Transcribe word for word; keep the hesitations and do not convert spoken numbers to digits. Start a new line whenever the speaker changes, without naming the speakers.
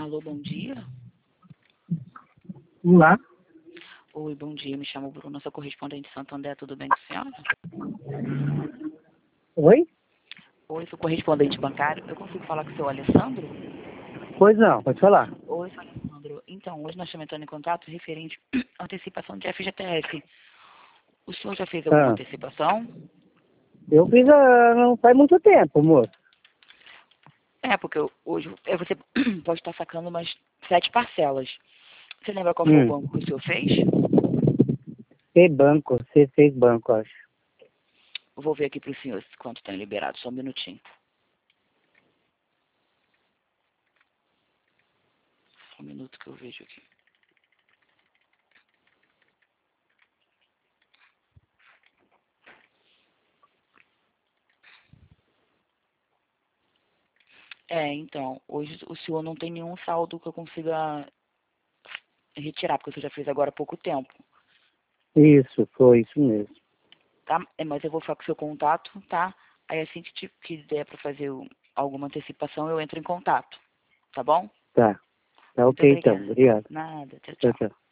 Alô, bom dia.
Olá.
Oi, bom dia. Me chamo Bruna, sou correspondente de Santo André. Tudo bem com a senhora?
Oi?
Oi, sou correspondente bancário. Eu consigo falar com o seu Alessandro?
Pois não, pode falar.
Oi, seu Alessandro. Então, hoje nós estamos entrando em contato referente à antecipação de F G T S. O senhor já fez alguma
Ah,
antecipação?
eu fiz há, não faz muito tempo, moço.
É, porque eu- hoje é, você pode estar sacando umas sete parcelas. Você lembra qual foi o
Hum.
banco que o senhor fez?
C banco, C seis banco, acho.
Eu vou ver aqui para o senhor quanto tem liberado. Só um minutinho. Só um minuto que eu vejo aqui. É, então, hoje o senhor não tem nenhum saldo que eu consiga retirar, porque o senhor já fez agora há pouco tempo,
Isso, foi isso mesmo.
tá? É, mas eu vou ficar com o seu contato, tá? Aí assim que, te, que der para fazer o- alguma antecipação, eu entro em contato, tá bom?
Tá. Tá
Muito
ok então,
obrigada.
obrigado.
Nada, tchau,
Tchau,
tchau.
tchau.